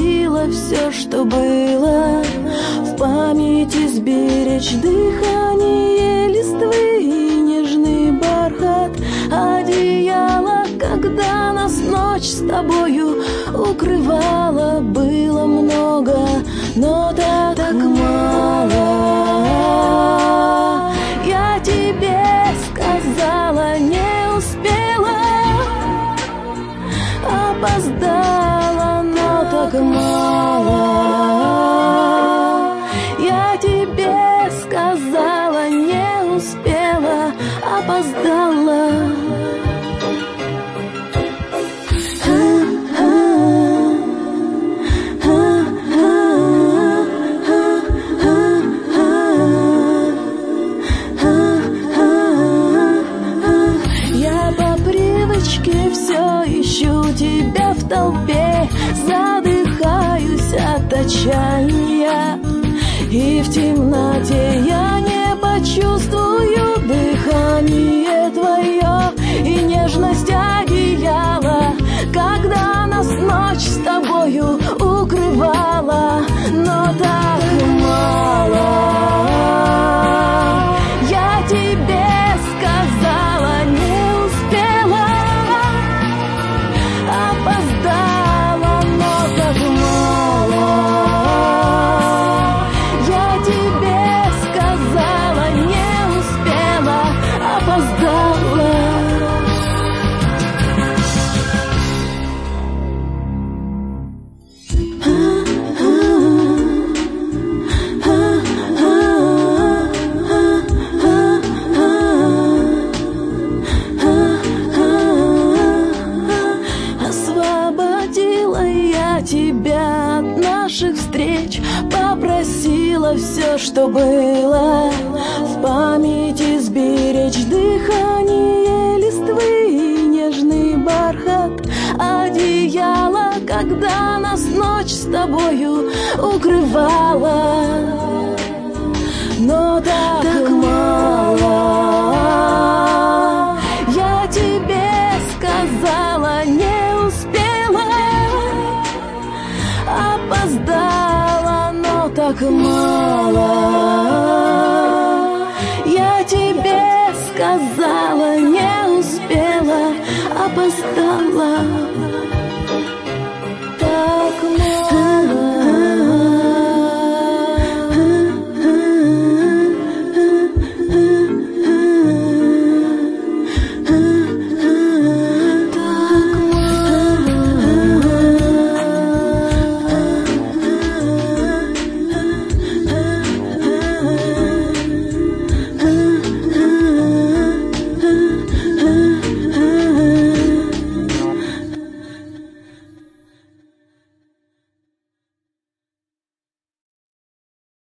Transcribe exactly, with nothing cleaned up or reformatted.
попросила все, что было, в памяти сберечь дыхание листвы и нежный бархат одеяла. Когда нас ночь с тобою укрывала, было много, но так, так мало. Я тебе сказала, не успела, опоздала, но так мало. Я тебе сказала, не успела, опоздала. Все ищу тебя в толпе, задыхаюсь от отчаяния, и в темноте я не почувствую дыхание твое и нежность одеяла, когда нас ночь с тобою укрывала, но так мало. Я тебе сказала, не успела, опоздала, но так мало. Я тебе сказала, не успела, опоздала. Тебя от наших встреч, попросила все, что было, в памяти сберечь дыхание листвы и нежный бархат одеяла, когда нас ночь с тобою укрывала, но так, так мало. Я тебе сказала, не успела, опоздала, но так мало. Я тебе сказала, не успела, опоздала.